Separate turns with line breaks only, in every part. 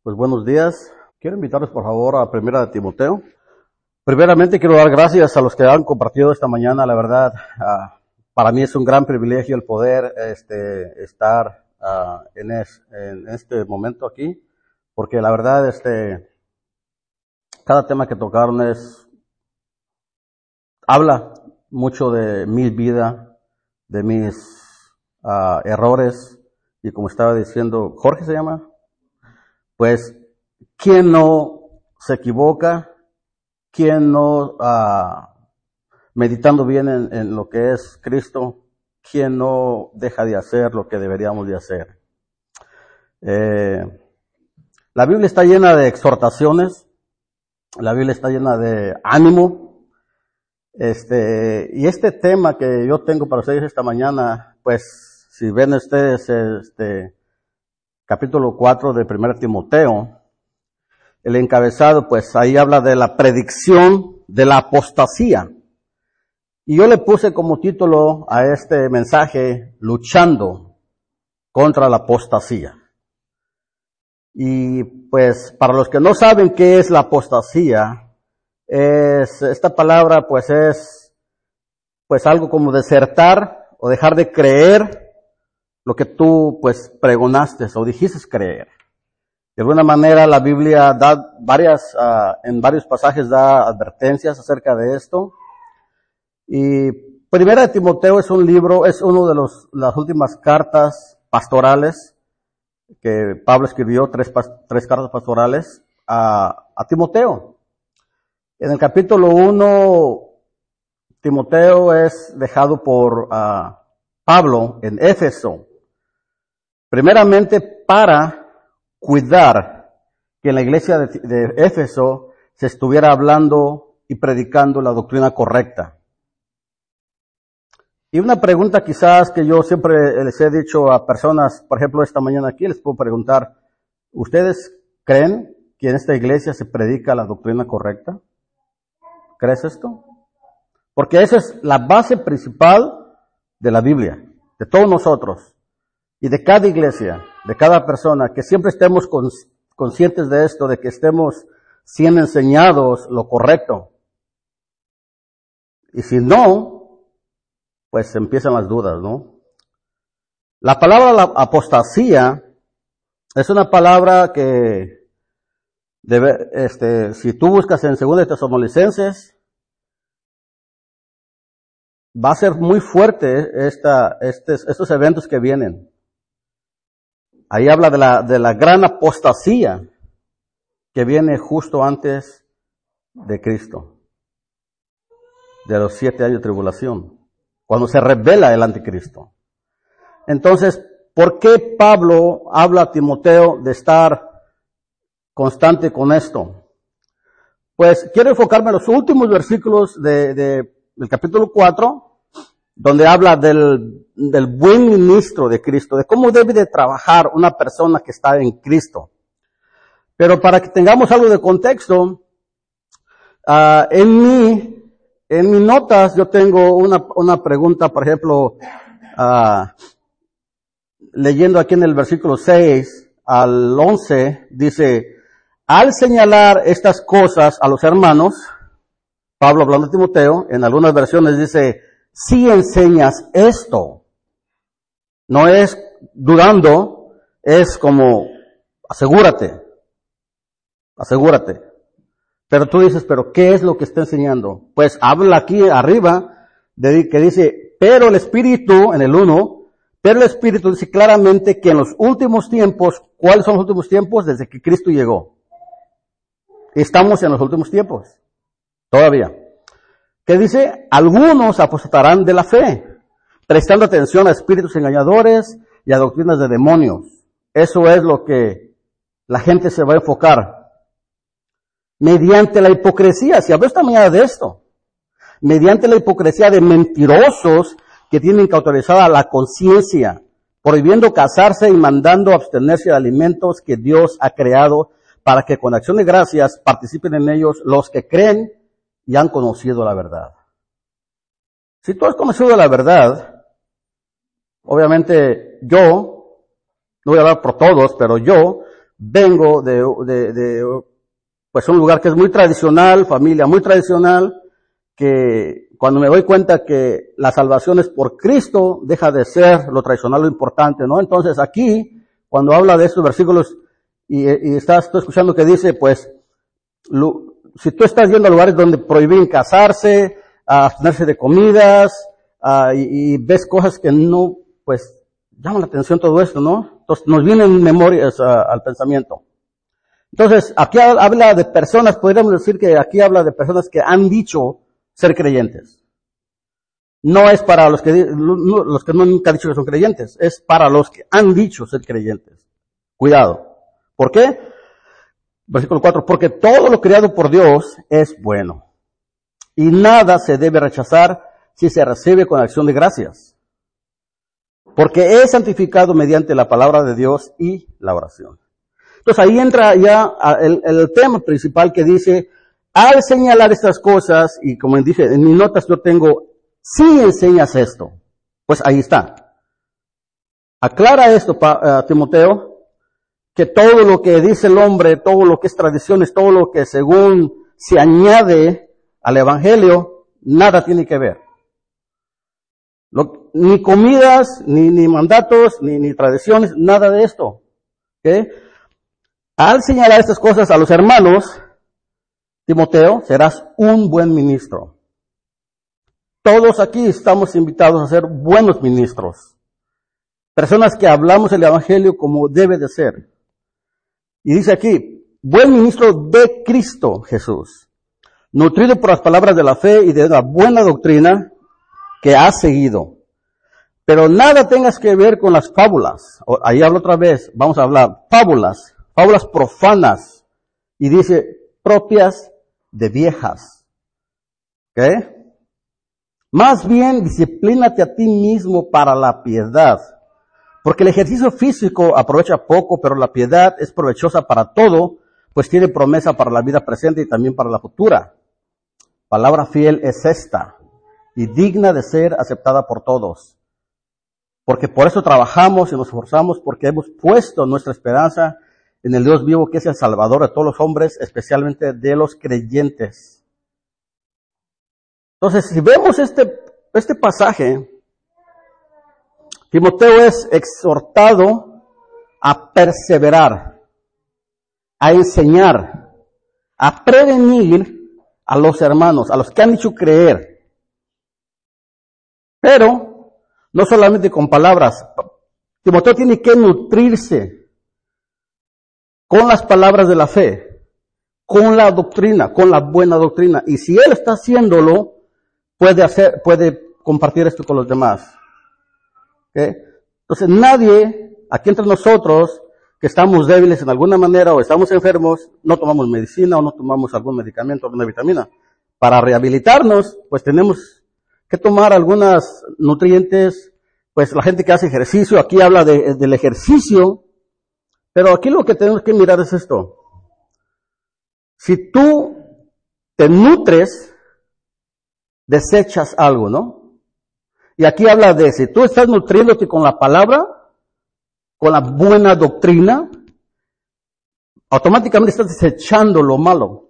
Pues buenos días. Quiero invitarlos por favor a Primera de Timoteo. Primeramente quiero dar gracias a los que han compartido esta mañana. La verdad, para mí es un gran privilegio el poder estar en este momento aquí, porque la verdad cada tema que tocaron habla mucho de mi vida, de mis errores, y como estaba diciendo, Jorge se llama. Pues, ¿quién no se equivoca? ¿Quién no, meditando bien en lo que es Cristo, quién no deja de hacer lo que deberíamos de hacer? La Biblia está llena de exhortaciones, la Biblia está llena de ánimo, y este tema que yo tengo para ustedes esta mañana, pues, si ven ustedes, capítulo 4 de 1 Timoteo, el encabezado, pues ahí habla de la predicción de la apostasía. Y yo le puse como título a este mensaje, luchando contra la apostasía. Y pues para los que no saben qué es la apostasía, esta palabra pues es pues algo como desertar o dejar de creer lo que tú pues pregonaste o dijiste creer. De alguna manera la Biblia da en varios pasajes da advertencias acerca de esto. Y Primera de Timoteo es un libro, es uno de las últimas cartas pastorales que Pablo escribió, tres cartas pastorales a Timoteo. En el capítulo 1, Timoteo es dejado por Pablo en Éfeso. Primeramente para cuidar que en la iglesia de Éfeso se estuviera hablando y predicando la doctrina correcta. Y una pregunta quizás que yo siempre les he dicho a personas, por ejemplo esta mañana aquí les puedo preguntar, ¿ustedes creen que en esta iglesia se predica la doctrina correcta? ¿Crees esto? Porque esa es la base principal de la Biblia, de todos nosotros. Y de cada iglesia, de cada persona, que siempre estemos conscientes de esto, de que estemos siendo enseñados lo correcto. Y si no, pues empiezan las dudas, ¿no? La palabra apostasía es una palabra que si tú buscas en 2 Tesalonicenses, va a ser muy fuerte estos eventos que vienen. Ahí habla de la gran apostasía que viene justo antes de Cristo, de los 7 años de tribulación, cuando se revela el anticristo. Entonces, ¿por qué Pablo habla a Timoteo de estar constante con esto? Pues quiero enfocarme en los últimos versículos del capítulo 4, donde habla del buen ministro de Cristo, de cómo debe de trabajar una persona que está en Cristo. Pero para que tengamos algo de contexto, en mis notas yo tengo una pregunta, por ejemplo, leyendo aquí en el versículo 6 al 11, dice, al señalar estas cosas a los hermanos, Pablo hablando a Timoteo, en algunas versiones dice, si enseñas esto, no es dudando, es como asegúrate. Pero tú dices, ¿pero qué es lo que está enseñando? Pues habla aquí arriba que dice, pero el Espíritu, en el 1, pero el Espíritu dice claramente que en los últimos tiempos, ¿cuáles son los últimos tiempos? Desde que Cristo llegó. Estamos en los últimos tiempos, todavía. Que dice, algunos apostatarán de la fe, prestando atención a espíritus engañadores y a doctrinas de demonios. Eso es lo que la gente se va a enfocar. Mediante la hipocresía, si habló esta mañana de esto, mediante la hipocresía de mentirosos que tienen cauterizada la conciencia, prohibiendo casarse y mandando abstenerse de alimentos que Dios ha creado para que con acción de gracias participen en ellos los que creen y han conocido la verdad. Si tú has conocido la verdad, obviamente yo, no voy a hablar por todos, pero yo, vengo pues un lugar que es muy tradicional, familia muy tradicional, que cuando me doy cuenta que la salvación es por Cristo, deja de ser lo tradicional, lo importante, ¿no? Entonces aquí, cuando habla de estos versículos, y estás tú escuchando que dice, pues, si tú estás yendo a lugares donde prohíben casarse, a abstenerse de comidas, y ves cosas que no, pues, llaman la atención todo esto, ¿no? Entonces nos vienen memorias al pensamiento. Entonces, aquí habla de personas, podríamos decir que aquí habla de personas que han dicho ser creyentes. No es para los que nunca han dicho que son creyentes, es para los que han dicho ser creyentes. Cuidado. ¿Por qué? Versículo 4, porque todo lo creado por Dios es bueno, y nada se debe rechazar si se recibe con acción de gracias, porque es santificado mediante la palabra de Dios y la oración. Entonces ahí entra ya el tema principal que dice, al señalar estas cosas, y como dije, en mis notas yo tengo, si enseñas esto, pues ahí está. Aclara esto, Timoteo, que todo lo que dice el hombre, todo lo que es tradiciones, todo lo que según se añade al evangelio, nada tiene que ver. Ni comidas, ni mandatos, ni tradiciones, nada de esto. ¿Okay? Al señalar estas cosas a los hermanos, Timoteo, serás un buen ministro. Todos aquí estamos invitados a ser buenos ministros. Personas que hablamos el evangelio como debe de ser. Y dice aquí, buen ministro de Cristo Jesús, nutrido por las palabras de la fe y de la buena doctrina que has seguido. Pero nada tengas que ver con las fábulas. Ahí hablo otra vez, vamos a hablar, fábulas profanas. Y dice, propias de viejas. ¿Ok? Más bien, disciplínate a ti mismo para la piedad. Porque el ejercicio físico aprovecha poco, pero la piedad es provechosa para todo, pues tiene promesa para la vida presente y también para la futura. Palabra fiel es esta, y digna de ser aceptada por todos. Porque por eso trabajamos y nos esforzamos, porque hemos puesto nuestra esperanza en el Dios vivo, que es el Salvador de todos los hombres, especialmente de los creyentes. Entonces, si vemos este pasaje, Timoteo es exhortado a perseverar, a enseñar, a prevenir a los hermanos, a los que han dicho creer. Pero, no solamente con palabras, Timoteo tiene que nutrirse con las palabras de la fe, con la doctrina, con la buena doctrina. Y si él está haciéndolo, puede compartir esto con los demás. ¿Okay? Entonces nadie, aquí entre nosotros, que estamos débiles en alguna manera o estamos enfermos, no tomamos medicina o no tomamos algún medicamento, alguna vitamina. Para rehabilitarnos, pues tenemos que tomar algunos nutrientes, pues la gente que hace ejercicio, aquí habla del ejercicio, pero aquí lo que tenemos que mirar es esto. Si tú te nutres, desechas algo, ¿no? Y aquí habla de, si tú estás nutriéndote con la palabra, con la buena doctrina, automáticamente estás desechando lo malo.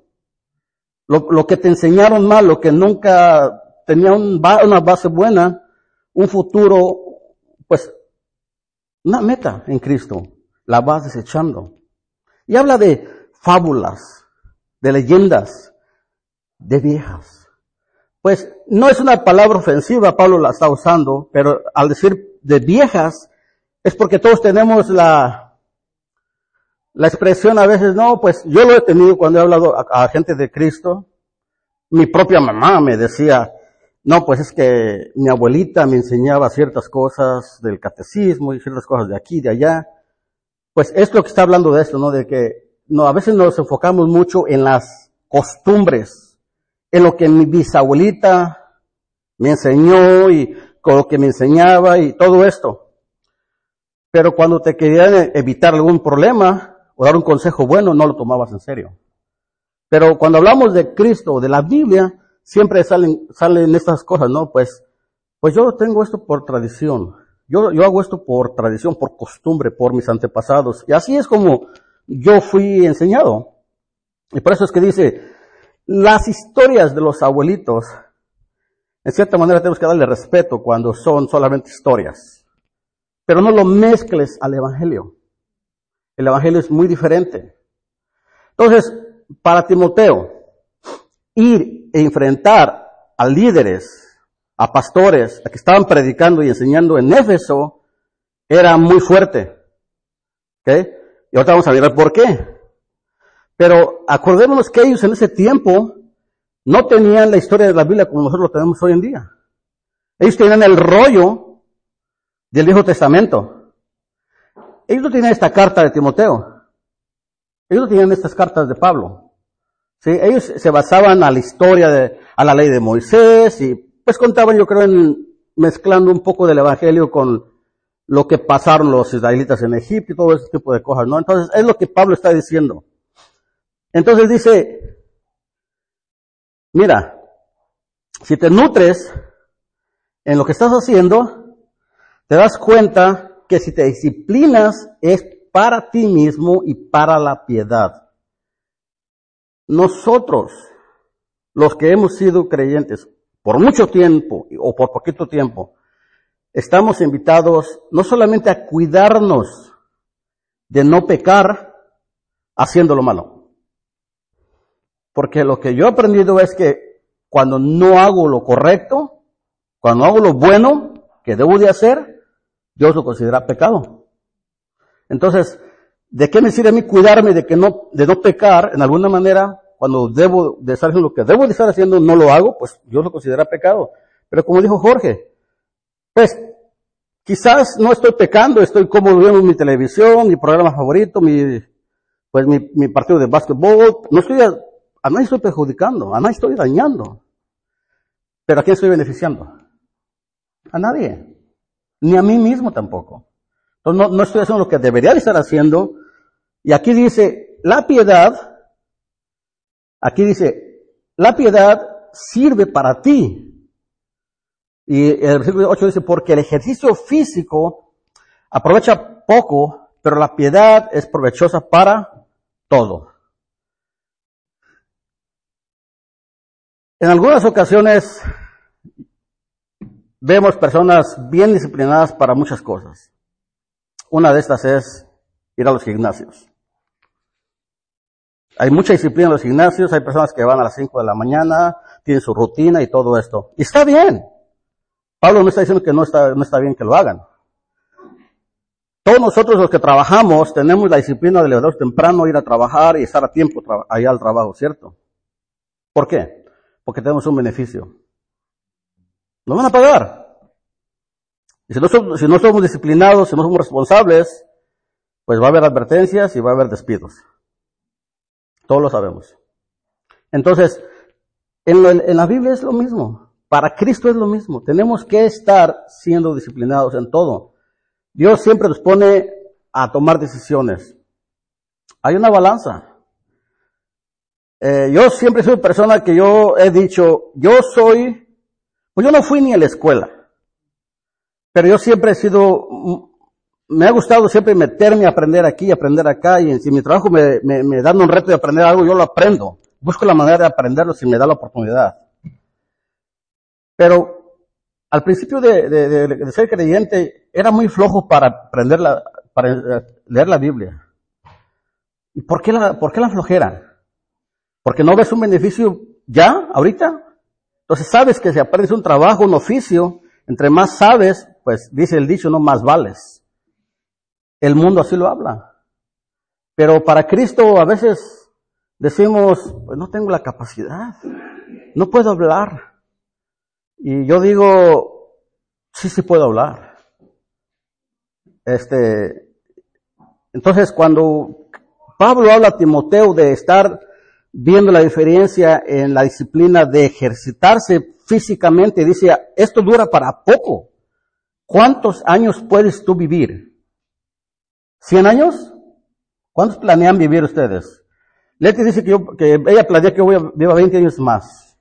Lo que te enseñaron mal, lo que nunca tenía una base buena, un futuro, pues, una meta en Cristo, la vas desechando. Y habla de fábulas, de leyendas, de viejas. Pues no es una palabra ofensiva, Pablo la está usando, pero al decir de viejas, es porque todos tenemos la expresión a veces, no, pues yo lo he tenido cuando he hablado a gente de Cristo. Mi propia mamá me decía, no, pues es que mi abuelita me enseñaba ciertas cosas del catecismo y ciertas cosas de aquí, de allá. Pues es lo que está hablando de esto, ¿no? De que a veces nos enfocamos mucho en las costumbres, en lo que mi bisabuelita me enseñó y con lo que me enseñaba y todo esto. Pero cuando te querían evitar algún problema o dar un consejo bueno, no lo tomabas en serio. Pero cuando hablamos de Cristo, de la Biblia, siempre salen estas cosas, ¿no? Pues yo tengo esto por tradición. Yo hago esto por tradición, por costumbre, por mis antepasados. Y así es como yo fui enseñado. Y por eso es que dice, las historias de los abuelitos, en cierta manera tenemos que darle respeto cuando son solamente historias. Pero no lo mezcles al Evangelio. El Evangelio es muy diferente. Entonces, para Timoteo, ir e enfrentar a líderes, a pastores, a que estaban predicando y enseñando en Éfeso, era muy fuerte. ¿Ok? Y ahorita vamos a mirar por qué. Pero acordémonos que ellos en ese tiempo no tenían la historia de la Biblia como nosotros lo tenemos hoy en día. Ellos tenían el rollo del Viejo Testamento. Ellos no tenían esta carta de Timoteo. Ellos no tenían estas cartas de Pablo. ¿Sí? Ellos se basaban a la historia a la ley de Moisés y pues contaban, yo creo, mezclando un poco del Evangelio con lo que pasaron los israelitas en Egipto y todo ese tipo de cosas, ¿no? Entonces, es lo que Pablo está diciendo. Entonces dice, mira, si te nutres en lo que estás haciendo, te das cuenta que si te disciplinas es para ti mismo y para la piedad. Nosotros, los que hemos sido creyentes por mucho tiempo o por poquito tiempo, estamos invitados no solamente a cuidarnos de no pecar haciendo lo malo. Porque lo que yo he aprendido es que cuando no hago lo correcto, cuando hago lo bueno que debo de hacer, Dios lo considera pecado. Entonces, ¿de qué me sirve a mí cuidarme de no pecar en alguna manera? Cuando debo de estar haciendo lo que debo de estar haciendo, no lo hago, pues Dios lo considera pecado. Pero como dijo Jorge, pues quizás no estoy pecando, estoy cómodo viendo mi televisión, mi programa favorito, mi partido de básquetbol. A nadie estoy perjudicando, a nadie estoy dañando. ¿Pero a quién estoy beneficiando? A nadie. Ni a mí mismo tampoco. Entonces no estoy haciendo lo que debería de estar haciendo. Y aquí dice, la piedad sirve para ti. Y el versículo 8 dice, porque el ejercicio físico aprovecha poco, pero la piedad es provechosa para todo. En algunas ocasiones vemos personas bien disciplinadas para muchas cosas. Una de estas es ir a los gimnasios. Hay mucha disciplina en los gimnasios, hay personas que van a las 5 de la mañana, tienen su rutina y todo esto. Y está bien. Pablo no está diciendo que no está bien que lo hagan. Todos nosotros los que trabajamos tenemos la disciplina de levantarnos temprano, ir a trabajar y estar a tiempo allá al trabajo, ¿cierto? ¿Por qué? Porque tenemos un beneficio. Nos van a pagar. Y si no somos disciplinados, si no somos responsables, pues va a haber advertencias y va a haber despidos. Todos lo sabemos. Entonces, en la Biblia es lo mismo. Para Cristo es lo mismo. Tenemos que estar siendo disciplinados en todo. Dios siempre nos pone a tomar decisiones. Hay una balanza. Yo siempre soy persona que yo he dicho, pues yo no fui ni a la escuela. Pero yo siempre me ha gustado siempre meterme a aprender aquí, aprender acá, y si mi trabajo me dan un reto de aprender algo, yo lo aprendo. Busco la manera de aprenderlo si me da la oportunidad. Pero al principio de ser creyente, era muy flojo para leer la Biblia. ¿Y por qué la flojera? Porque no ves un beneficio ya, ahorita. Entonces sabes que si aprendes un trabajo, un oficio, entre más sabes, pues dice el dicho, no más vales. El mundo así lo habla. Pero para Cristo a veces decimos, pues no tengo la capacidad, no puedo hablar. Y yo digo, sí puedo hablar. Entonces cuando Pablo habla a Timoteo de estar viendo la diferencia en la disciplina de ejercitarse físicamente, dice, esto dura para poco. ¿Cuántos años puedes tú vivir? ¿100 años? ¿Cuántos planean vivir ustedes? Leti dice que ella planea que viva 20 años más.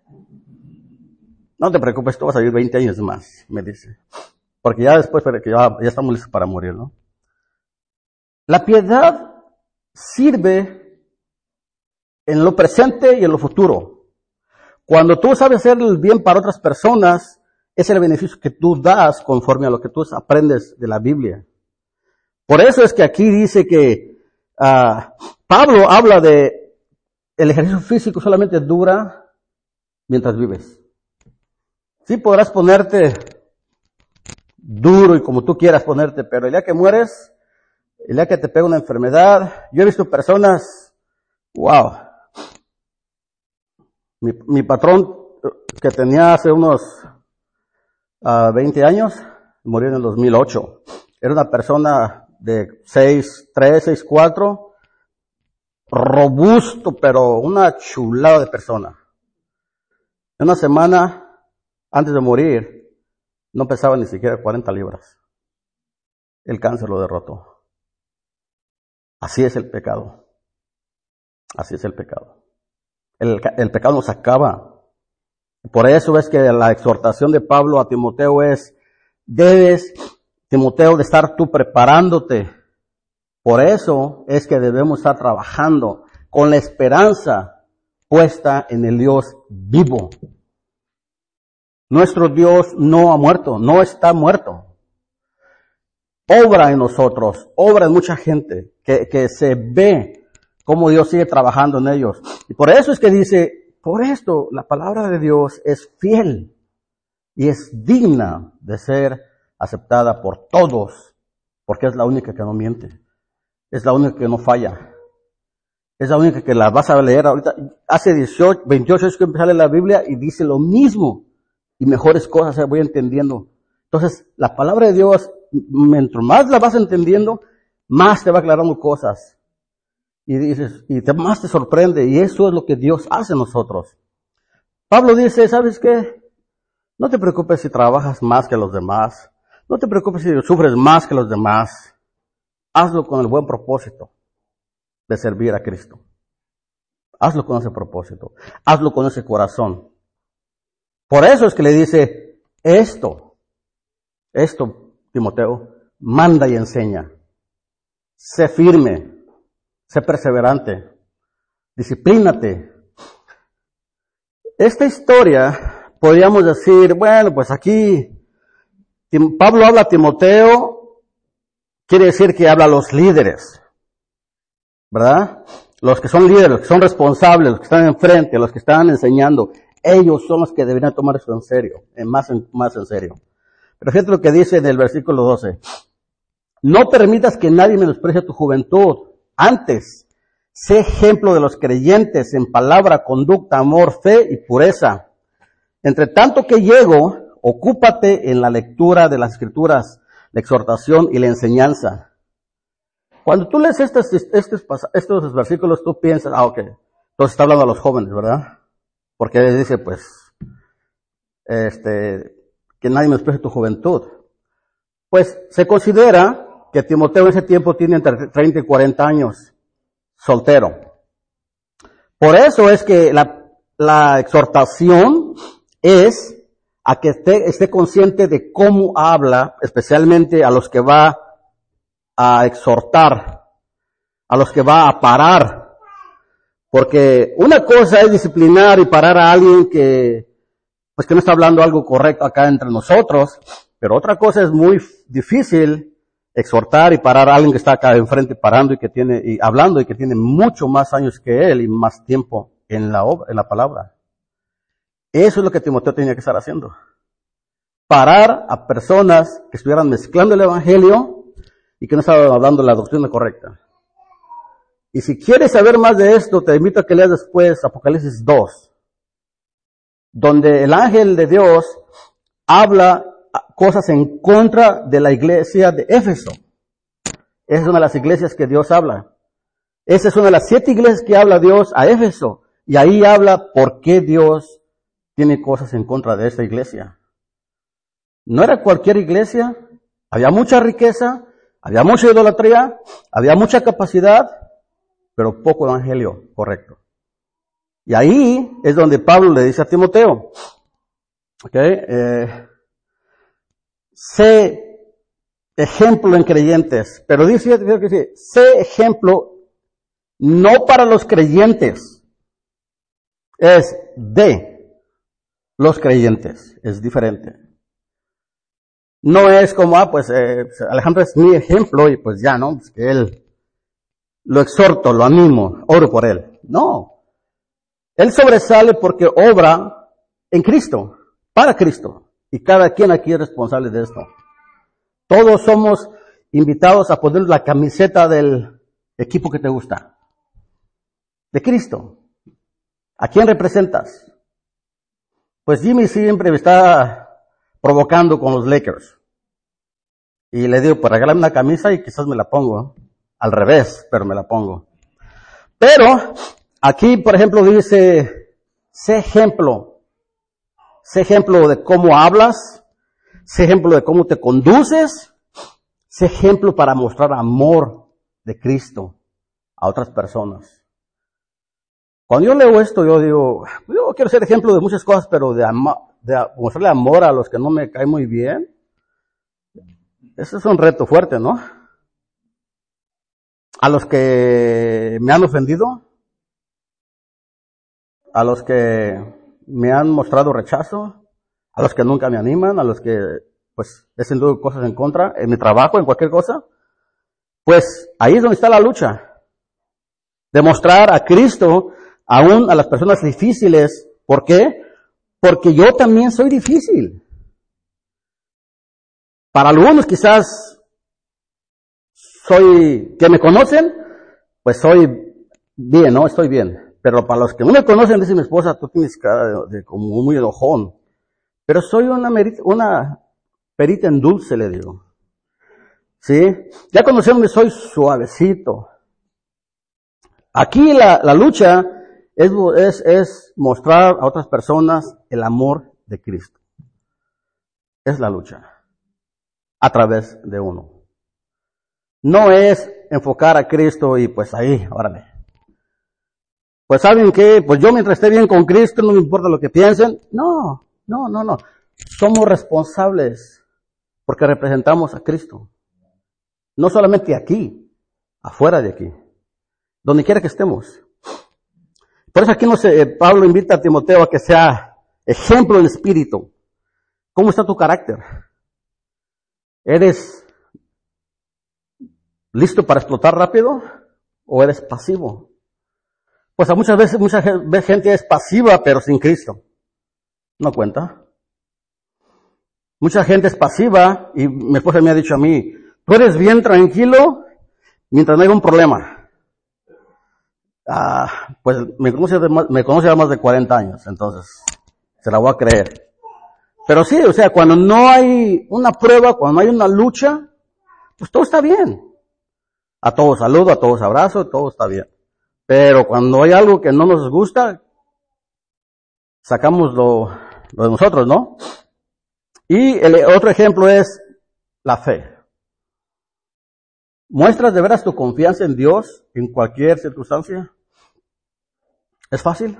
No te preocupes, tú vas a vivir 20 años más, me dice. Porque ya después, ya estamos listos para morir, ¿no? La piedad sirve en lo presente y en lo futuro. Cuando tú sabes hacer el bien para otras personas, es el beneficio que tú das conforme a lo que tú aprendes de la Biblia. Por eso es que aquí dice que Pablo habla de el ejercicio físico solamente dura mientras vives. Sí podrás ponerte duro y como tú quieras ponerte, pero el día que mueres, el día que te pega una enfermedad, yo he visto personas, wow, mi patrón que tenía hace unos 20 años, murió en el 2008. Era una persona de 6'3", 6'4", robusto, pero una chulada de persona. En una semana, antes de morir, no pesaba ni siquiera 40 libras. El cáncer lo derrotó. Así es el pecado. Así es el pecado. El pecado nos acaba. Por eso es que la exhortación de Pablo a Timoteo es, debes, Timoteo, de estar tú preparándote. Por eso es que debemos estar trabajando con la esperanza puesta en el Dios vivo. Nuestro Dios no ha muerto, no está muerto. Obra en nosotros, obra en mucha gente que se ve cómo Dios sigue trabajando en ellos. Y por eso es que dice, por esto la palabra de Dios es fiel y es digna de ser aceptada por todos, porque es la única que no miente, es la única que no falla, es la única que la vas a leer ahorita. Hace 28 años que empecé a leer la Biblia y dice lo mismo y mejores cosas voy entendiendo. Entonces, la palabra de Dios, mientras más la vas entendiendo, más te va aclarando cosas. Y dices, más te sorprende, y eso es lo que Dios hace en nosotros. Pablo dice, ¿sabes qué? No te preocupes si trabajas más que los demás. No te preocupes si sufres más que los demás. Hazlo con el buen propósito de servir a Cristo. Hazlo con ese propósito. Hazlo con ese corazón. Por eso es que le dice, esto, Timoteo, manda y enseña. Sé firme, sé perseverante, disciplínate. Esta historia, podríamos decir, bueno, pues aquí Pablo habla a Timoteo, quiere decir que habla a los líderes, ¿verdad? Los que son líderes, los que son responsables, los que están enfrente, los que están enseñando, ellos son los que deberían tomar esto en serio, más en serio. Pero fíjate lo que dice en el versículo 12. No permitas que nadie menosprecie tu juventud. Antes, sé ejemplo de los creyentes en palabra, conducta, amor, fe y pureza. Entre tanto que llego, ocúpate en la lectura de las Escrituras, la exhortación y la enseñanza. Cuando tú lees estos versículos, tú piensas, ok, entonces está hablando a los jóvenes, ¿verdad? Porque dice, pues, que nadie menosprecie tu juventud. Pues se considera que Timoteo en ese tiempo tiene entre 30 y 40 años, soltero. Por eso es que la exhortación es a que esté consciente de cómo habla, especialmente a los que va a exhortar, a los que va a parar. Porque una cosa es disciplinar y parar a alguien que no está hablando algo correcto acá entre nosotros, pero otra cosa es muy difícil exhortar y parar a alguien que está acá enfrente parando y hablando y que tiene mucho más años que él y más tiempo en la palabra. Eso es lo que Timoteo tenía que estar haciendo. Parar a personas que estuvieran mezclando el evangelio y que no estaban hablando la doctrina correcta. Y si quieres saber más de esto, te invito a que leas después Apocalipsis 2, donde el ángel de Dios habla cosas en contra de la iglesia de Éfeso. Esa es una de las iglesias que Dios habla. Esa es una de las 7 iglesias que habla Dios a Éfeso. Y ahí habla por qué Dios tiene cosas en contra de esta iglesia. No era cualquier iglesia, había mucha riqueza, había mucha idolatría, había mucha capacidad, pero poco evangelio correcto. Y ahí es donde Pablo le dice a Timoteo, sé ejemplo en creyentes, pero dice, sé ejemplo no para los creyentes, es de los creyentes, es diferente. No es como, pues Alejandro es mi ejemplo y pues ya, ¿no? Pues que él, lo exhorto, lo animo, oro por él. No. Él sobresale porque obra en Cristo, para Cristo. Y cada quien aquí es responsable de esto. Todos somos invitados a poner la camiseta del equipo que te gusta. De Cristo. ¿A quién representas? Pues Jimmy siempre me está provocando con los Lakers. Y le digo, pues regálame una camisa y quizás me la pongo. Al revés, pero me la pongo. Pero, aquí, por ejemplo, dice, sé ejemplo. Sé ejemplo de cómo hablas. Sé ejemplo de cómo te conduces. Sé ejemplo para mostrar amor de Cristo a otras personas. Cuando yo leo esto, yo digo, yo quiero ser ejemplo de muchas cosas, pero de mostrarle amor a los que no me caen muy bien. Ese es un reto fuerte, ¿no? A los que me han ofendido, a los que me han mostrado rechazo, a los que nunca me animan, a los que, pues, he sentido cosas en contra, en mi trabajo, en cualquier cosa. Pues, ahí es donde está la lucha. Demostrar a Cristo aún a las personas difíciles. ¿Por qué? Porque yo también soy difícil. Para algunos quizás que me conocen, pues soy bien, ¿no? Estoy bien. Pero para los que no me conocen, dice mi esposa, tú tienes cara de como muy enojón. Pero soy una perita en dulce, le digo. ¿Sí? Ya conociéndome soy suavecito. Aquí la lucha es mostrar a otras personas el amor de Cristo. Es la lucha. A través de uno. No es enfocar a Cristo y pues ahí, órale. Pues ¿saben qué? Pues yo mientras esté bien con Cristo, no me importa lo que piensen. No. Somos responsables porque representamos a Cristo. No solamente aquí, afuera de aquí. Donde quiera que estemos. Por eso aquí Pablo invita a Timoteo a que sea ejemplo en espíritu. ¿Cómo está tu carácter? ¿Eres listo para explotar rápido o eres pasivo? Pues muchas veces gente es pasiva pero sin Cristo. No cuenta. Mucha gente es pasiva y mi esposa me ha dicho a mí, tú eres bien tranquilo mientras no haya un problema. Pues me conoce a más de 40 años, entonces se la voy a creer. Pero sí, o sea, cuando no hay una prueba, cuando no hay una lucha, pues todo está bien. A todos saludo, a todos abrazo, todo está bien. Pero cuando hay algo que no nos gusta, sacamos lo de nosotros, ¿no? Y el otro ejemplo es la fe. ¿Muestras de veras tu confianza en Dios en cualquier circunstancia? ¿Es fácil?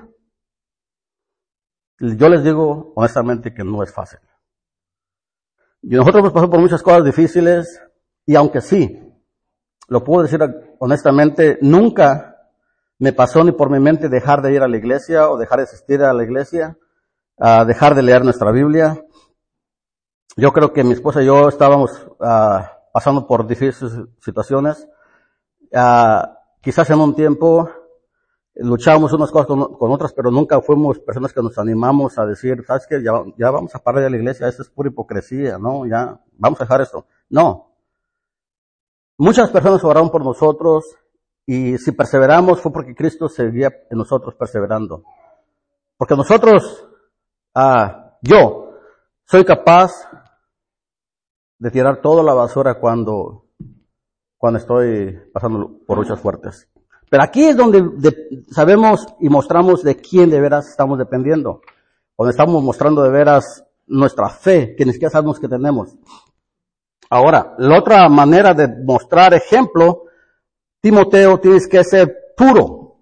Yo les digo honestamente que no es fácil. Y nosotros hemos pasado por muchas cosas difíciles y aunque sí, lo puedo decir honestamente, nunca me pasó ni por mi mente dejar de ir a la iglesia o dejar de asistir a la iglesia, dejar de leer nuestra Biblia. Yo creo que mi esposa y yo estábamos pasando por difíciles situaciones. Quizás en un tiempo luchábamos unas cosas con otras, pero nunca fuimos personas que nos animamos a decir, ¿sabes qué? Ya vamos a parar de la iglesia, esto es pura hipocresía, ¿no? Ya, vamos a dejar esto. No. Muchas personas oraron por nosotros y si perseveramos fue porque Cristo seguía en nosotros perseverando. Porque nosotros, yo, soy capaz de tirar toda la basura cuando estoy pasando por luchas fuertes. Pero aquí es donde sabemos y mostramos de quién de veras estamos dependiendo. Donde estamos mostrando de veras nuestra fe, que ni siquiera sabemos que tenemos. Ahora, la otra manera de mostrar ejemplo, Timoteo, tienes que ser puro.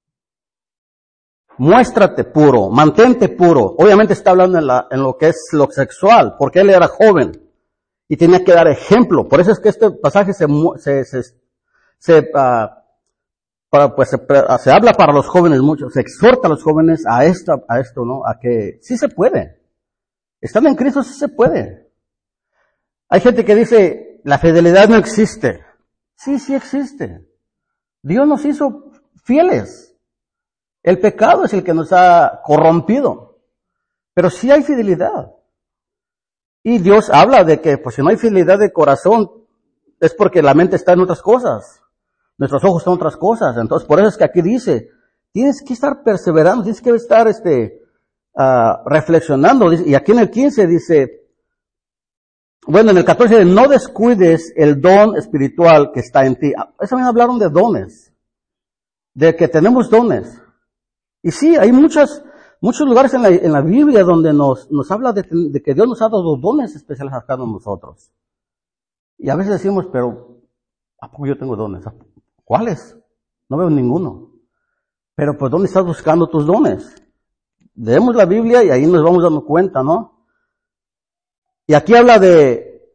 Muéstrate puro, mantente puro. Obviamente está hablando en lo que es lo sexual, porque él era joven y tenía que dar ejemplo. Por eso es que este pasaje se se habla para los jóvenes mucho, se exhorta a los jóvenes a esto, ¿no? A que sí se puede. Estando en Cristo sí se puede. Hay gente que dice, la fidelidad no existe. Sí, sí existe. Dios nos hizo fieles. El pecado es el que nos ha corrompido. Pero sí hay fidelidad. Y Dios habla de que, pues si no hay fidelidad de corazón, es porque la mente está en otras cosas. Nuestros ojos están en otras cosas. Entonces, por eso es que aquí dice, tienes que estar perseverando, tienes que estar, reflexionando. Y aquí en el 15 dice, bueno, en el 14, no descuides el don espiritual que está en ti. Eso me hablaron de dones. De que tenemos dones. Y sí, hay muchos lugares en la Biblia donde nos habla de que Dios nos ha dado dones especiales a cada uno de nosotros. Y a veces decimos, pero, ¿a poco yo tengo dones? ¿Cuáles? No veo ninguno. Pero pues, ¿dónde estás buscando tus dones? Leemos la Biblia y ahí nos vamos dando cuenta, ¿no? Y aquí habla de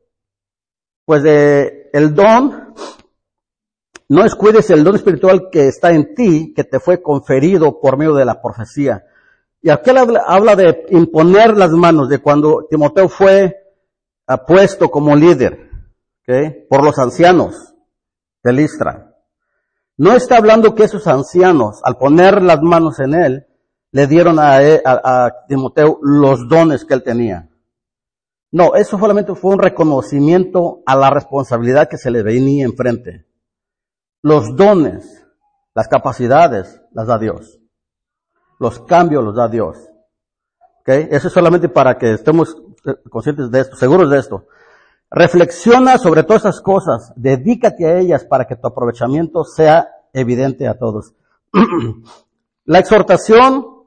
el don. No descuides el don espiritual que está en ti, que te fue conferido por medio de la profecía. Y aquí habla de imponer las manos, de cuando Timoteo fue puesto como líder, ¿okay? Por los ancianos de Listra. No está hablando que esos ancianos, al poner las manos en él, le dieron a Timoteo los dones que él tenía. No, eso solamente fue un reconocimiento a la responsabilidad que se le venía enfrente. Los dones, las capacidades, las da Dios. Los cambios los da Dios. ¿Okay? Eso es solamente para que estemos conscientes de esto, seguros de esto. Reflexiona sobre todas esas cosas, dedícate a ellas para que tu aprovechamiento sea evidente a todos. La exhortación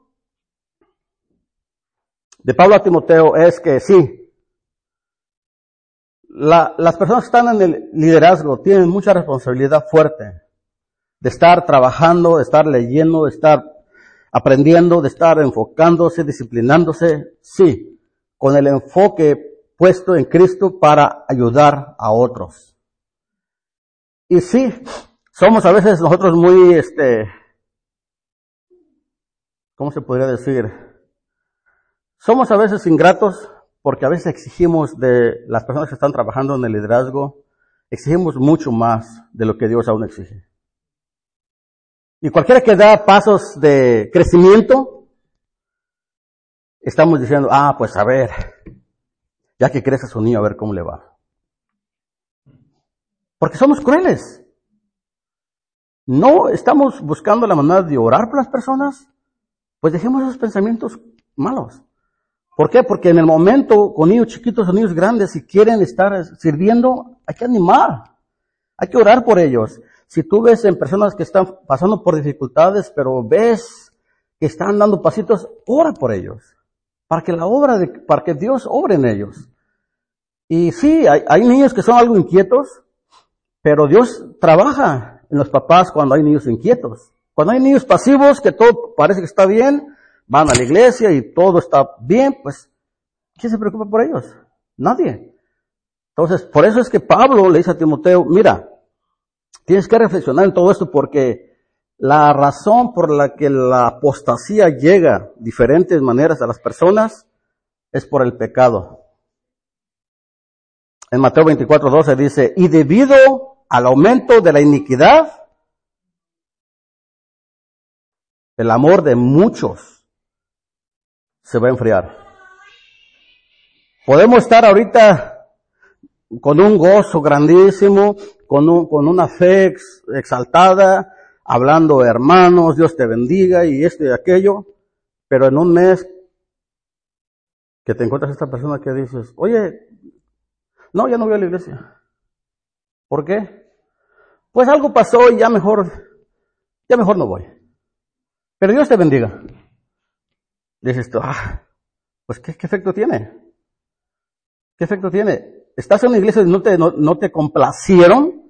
de Pablo a Timoteo es que sí, las personas que están en el liderazgo tienen mucha responsabilidad fuerte de estar trabajando, de estar leyendo, de estar aprendiendo, de estar enfocándose, disciplinándose, sí, con el enfoque puesto en Cristo para ayudar a otros. Y sí, somos a veces nosotros muy, ¿cómo se podría decir? Somos a veces ingratos porque a veces exigimos de las personas que están trabajando en el liderazgo, exigimos mucho más de lo que Dios aún exige. Y cualquiera que da pasos de crecimiento, estamos diciendo, pues a ver, ya que crece su niño, a ver cómo le va. Porque somos crueles. No estamos buscando la manera de orar por las personas, pues dejemos esos pensamientos malos. ¿Por qué? Porque en el momento, con niños chiquitos o niños grandes, si quieren estar sirviendo, hay que animar. Hay que orar por ellos. Si tú ves en personas que están pasando por dificultades, pero ves que están dando pasitos, ora por ellos. Para que Dios obre en ellos. Y sí, hay niños que son algo inquietos, pero Dios trabaja en los papás cuando hay niños inquietos. Cuando hay niños pasivos, que todo parece que está bien, van a la iglesia y todo está bien, pues, ¿quién se preocupa por ellos? Nadie. Entonces, por eso es que Pablo le dice a Timoteo, mira, tienes que reflexionar en todo esto porque la razón por la que la apostasía llega de diferentes maneras a las personas es por el pecado. En Mateo 24:12 dice, y debido al aumento de la iniquidad, el amor de muchos se va a enfriar. Podemos estar ahorita con un gozo grandísimo, con una fe exaltada, hablando hermanos, Dios te bendiga y esto y aquello, pero en un mes que te encuentras a esta persona que dices, oye, no, ya no voy a la iglesia. ¿Por qué? Pues algo pasó y ya mejor no voy. Pero Dios te bendiga. Dices tú, pues ¿qué efecto tiene? ¿Qué efecto tiene? Estás en una iglesia y no te complacieron,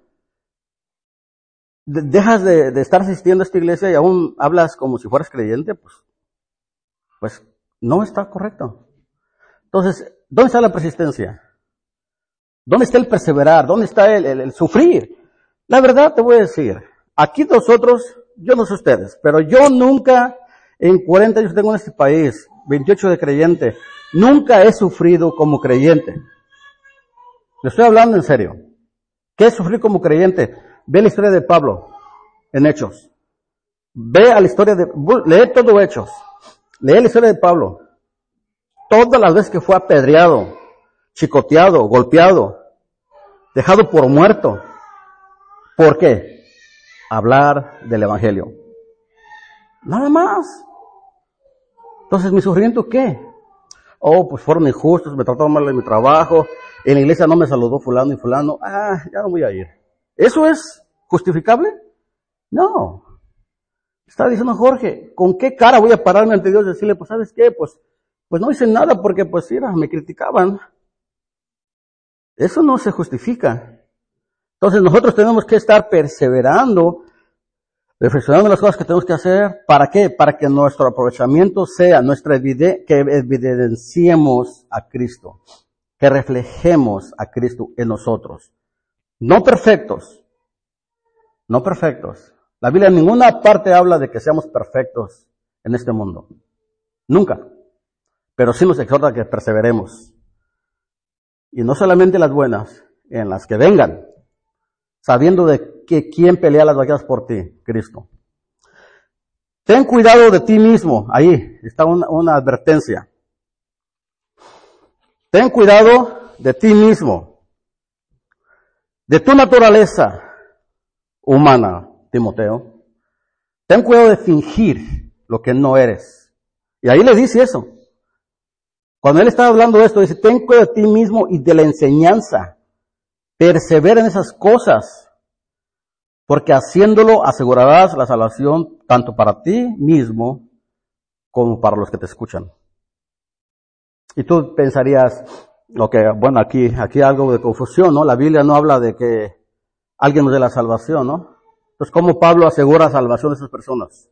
dejas de estar asistiendo a esta iglesia y aún hablas como si fueras creyente, pues no está correcto. Entonces, ¿dónde está la persistencia? ¿Dónde está el perseverar? ¿Dónde está el sufrir? La verdad te voy a decir, aquí nosotros yo no sé ustedes, pero yo nunca, en 40 años que tengo en este país, 28 de creyente, nunca he sufrido como creyente. Le estoy hablando en serio. ¿Qué es sufrir como creyente? Ve la historia de Pablo en Hechos. Ve a la historia lee todo Hechos. Lee la historia de Pablo. Todas las veces que fue apedreado, chicoteado, golpeado, dejado por muerto. ¿Por qué? Hablar del Evangelio. Nada más. Entonces, ¿mi sufrimiento qué? Oh, pues fueron injustos, me trataron mal en mi trabajo, en la iglesia no me saludó fulano y fulano, ya no voy a ir. ¿Eso es justificable? No. Está diciendo Jorge, ¿con qué cara voy a pararme ante Dios y decirle, pues, ¿sabes qué? Pues no hice nada porque, pues, mira, me criticaban. Eso no se justifica. Entonces nosotros tenemos que estar perseverando, reflexionando en las cosas que tenemos que hacer. ¿Para qué? Para que nuestro aprovechamiento sea que evidenciemos a Cristo, que reflejemos a Cristo en nosotros. No perfectos. No perfectos. La Biblia en ninguna parte habla de que seamos perfectos en este mundo. Nunca. Pero sí nos exhorta a que perseveremos. Y no solamente las buenas, en las que vengan, sabiendo de que quién pelea las batallas por ti, Cristo. Ten cuidado de ti mismo. Ahí está una advertencia. Ten cuidado de ti mismo, de tu naturaleza humana, Timoteo. Ten cuidado de fingir lo que no eres. Y ahí le dice eso. Cuando él está hablando de esto, dice, ten cuidado de ti mismo y de la enseñanza. Persevera en esas cosas, porque haciéndolo asegurarás la salvación tanto para ti mismo como para los que te escuchan. Y tú pensarías, bueno, aquí hay algo de confusión, ¿no? La Biblia no habla de que alguien nos dé la salvación, ¿no? Entonces, ¿cómo Pablo asegura salvación de esas personas?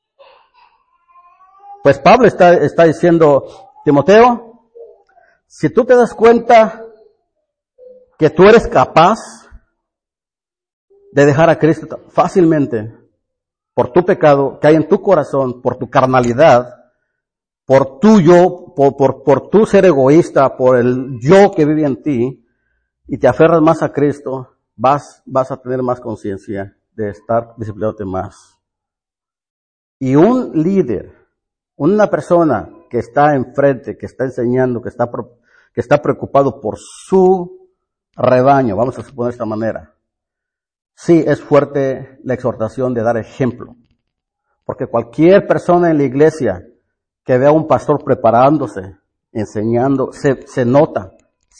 Pues Pablo está diciendo, Timoteo, si tú te das cuenta que tú eres capaz de dejar a Cristo fácilmente por tu pecado que hay en tu corazón, por tu carnalidad, por tu yo, por tu ser egoísta, por el yo que vive en ti, y te aferras más a Cristo, vas a tener más conciencia de estar disciplinándote más. Y un líder, una persona que está enfrente, que está enseñando, que está preocupado por su rebaño, vamos a suponer de esta manera. Sí, es fuerte la exhortación de dar ejemplo. Porque cualquier persona en la iglesia que vea a un pastor preparándose, enseñando, se nota.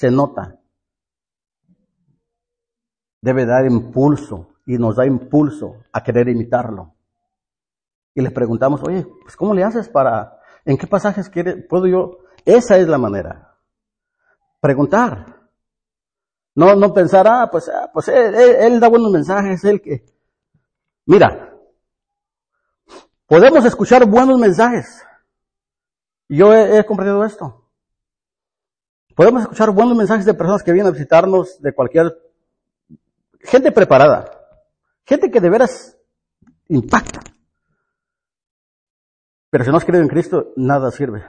Debe dar impulso y nos da impulso a querer imitarlo. Y le preguntamos, oye, pues ¿cómo le haces en qué pasajes puedo yo? Esa es la manera. Preguntar. No pensar, pues él da buenos mensajes, Mira, podemos escuchar buenos mensajes. Yo he comprendido esto. Podemos escuchar buenos mensajes de personas que vienen a visitarnos, de cualquier gente preparada, gente que de veras impacta. Pero si no has creído en Cristo, nada sirve.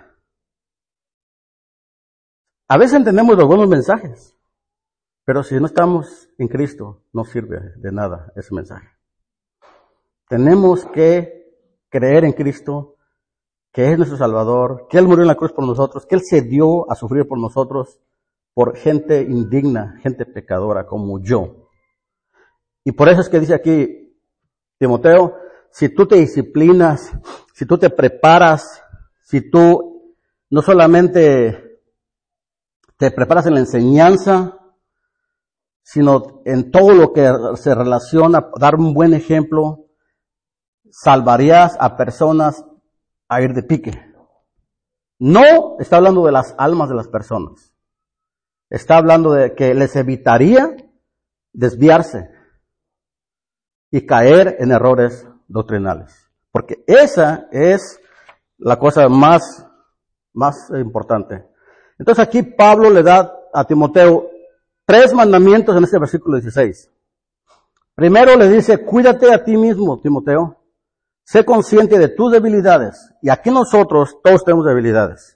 A veces entendemos los buenos mensajes, pero si no estamos en Cristo, no sirve de nada ese mensaje. Tenemos que creer en Cristo, que es nuestro Salvador, que Él murió en la cruz por nosotros, que Él se dio a sufrir por nosotros, por gente indigna, gente pecadora como yo. Y por eso es que dice aquí, Timoteo, si tú te disciplinas, si tú te preparas, si tú no solamente te preparas en la enseñanza, sino en todo lo que se relaciona a dar un buen ejemplo, salvarías a personas a ir de pique. No está hablando de las almas de las personas. Está hablando de que les evitaría desviarse y caer en errores doctrinales. Porque esa es la cosa más importante. Entonces aquí Pablo le da a Timoteo 3 mandamientos en este versículo 16. Primero le dice, cuídate a ti mismo, Timoteo. sé consciente de tus debilidades. Y aquí nosotros todos tenemos debilidades.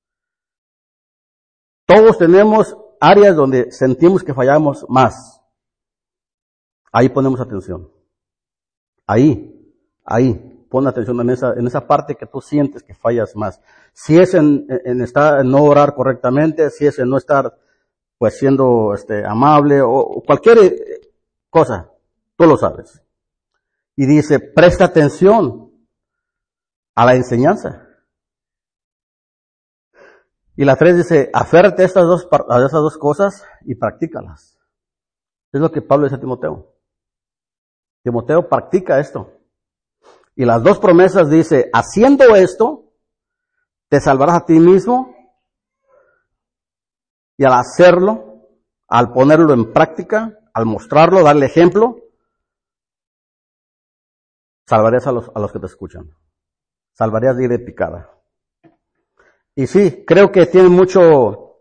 Todos tenemos áreas donde sentimos que fallamos más. Ahí ponemos atención. Ahí. Pon atención en esa parte que tú sientes que fallas más. Si es en no orar correctamente, si es en no estar pues siendo amable o cualquier cosa, tú lo sabes. Y dice, presta atención a la enseñanza. Y la 3 dice, aférrate a esas dos cosas y practícalas. Es lo que Pablo dice a Timoteo. Timoteo, practica esto. Y las 2 promesas dice, haciendo esto, te salvarás a ti mismo. Y al hacerlo, al ponerlo en práctica, al mostrarlo, darle ejemplo, salvarías a los que te escuchan. Salvarías de ir de picada. Y sí, creo que tiene mucho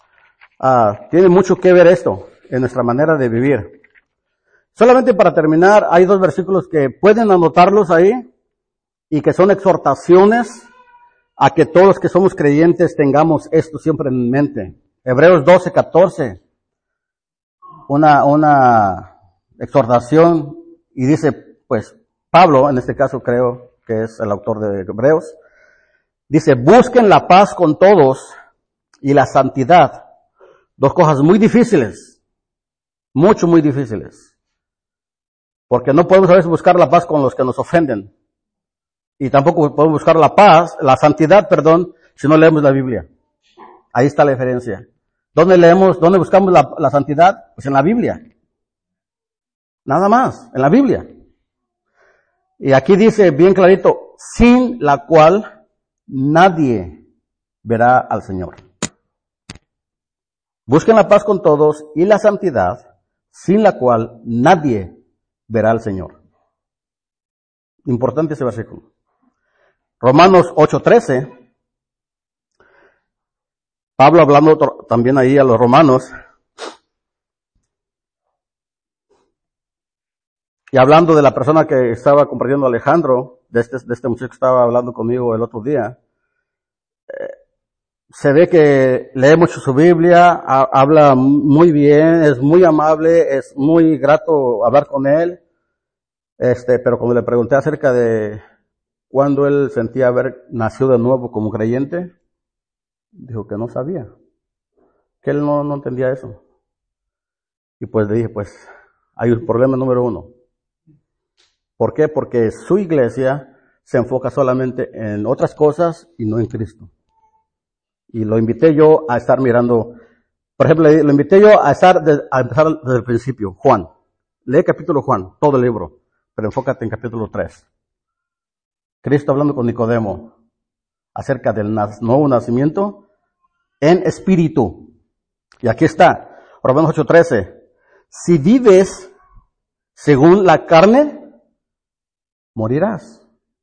que ver esto en nuestra manera de vivir. Solamente para terminar, hay 2 versículos que pueden anotarlos ahí y que son exhortaciones a que todos los que somos creyentes tengamos esto siempre en mente. Hebreos 12:14, una exhortación, y dice, pues, Pablo, en este caso creo que es el autor de Hebreos, dice, busquen la paz con todos y la santidad. 2 cosas muy difíciles, muy difíciles. Porque no podemos a veces buscar la paz con los que nos ofenden. Y tampoco podemos buscar la santidad, si no leemos la Biblia. Ahí está la diferencia. ¿Dónde buscamos la santidad? Pues en la Biblia. Nada más, en la Biblia. Y aquí dice bien clarito, sin la cual nadie verá al Señor. Busquen la paz con todos y la santidad, sin la cual nadie verá al Señor. Importante ese versículo. Romanos 8:13. Pablo hablando también ahí a los romanos. Y hablando de la persona que estaba compartiendo Alejandro, de este muchacho que estaba hablando conmigo el otro día, se ve que lee mucho su Biblia, habla muy bien, es muy amable, es muy grato hablar con él. Pero cuando le pregunté acerca de cuándo él sentía haber nacido de nuevo como creyente, dijo que no sabía, que él no entendía eso. Y pues le dije, pues hay un problema número 1. ¿Por qué? Porque su iglesia se enfoca solamente en otras cosas y no en Cristo. Y lo invité yo a estar mirando, por ejemplo, lo invité yo a empezar desde el principio, Juan. Lee capítulo Juan, todo el libro, pero enfócate en capítulo 3. Cristo hablando con Nicodemo acerca del nuevo nacimiento en espíritu. Y aquí está, Romanos 8:13. Si vives según la carne, morirás.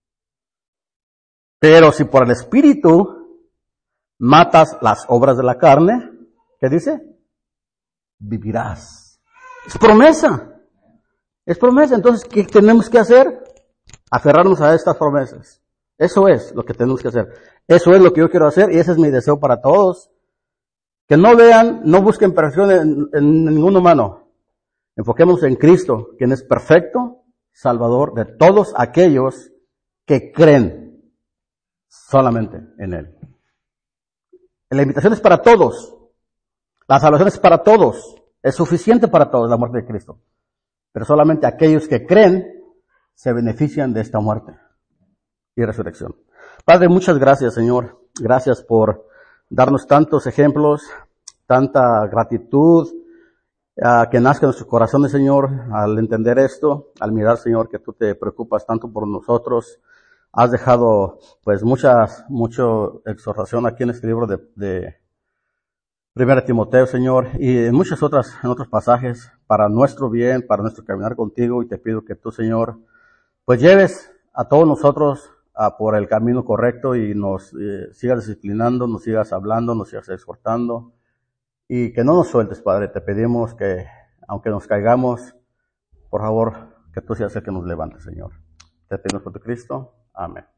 Pero si por el espíritu matas las obras de la carne, ¿qué dice? Vivirás. Es promesa. Es promesa. Entonces, ¿qué tenemos que hacer? Aferrarnos a estas promesas. Eso es lo que tenemos que hacer. Eso es lo que yo quiero hacer y ese es mi deseo para todos. Que no busquen perfección en ningún humano. Enfoquemos en Cristo, quien es perfecto, Salvador de todos aquellos que creen solamente en Él. La invitación es para todos. La salvación es para todos. Es suficiente para todos la muerte de Cristo. Pero solamente aquellos que creen se benefician de esta muerte y resurrección. Padre, muchas gracias, Señor. Gracias por darnos tantos ejemplos, tanta gratitud, que nazca en nuestros corazones, Señor, al entender esto, al mirar, Señor, que tú te preocupas tanto por nosotros. Has dejado, pues, mucha exhortación aquí en este libro de 1 Timoteo, Señor, y en otros pasajes, para nuestro bien, para nuestro caminar contigo, y te pido que tú, Señor, pues lleves a todos nosotros por el camino correcto y nos sigas disciplinando, nos sigas hablando, nos sigas exhortando, y que no nos sueltes, Padre. Te pedimos que, aunque nos caigamos, por favor, que tú seas el que nos levante, Señor. Te pedimos por tu Cristo. Amén.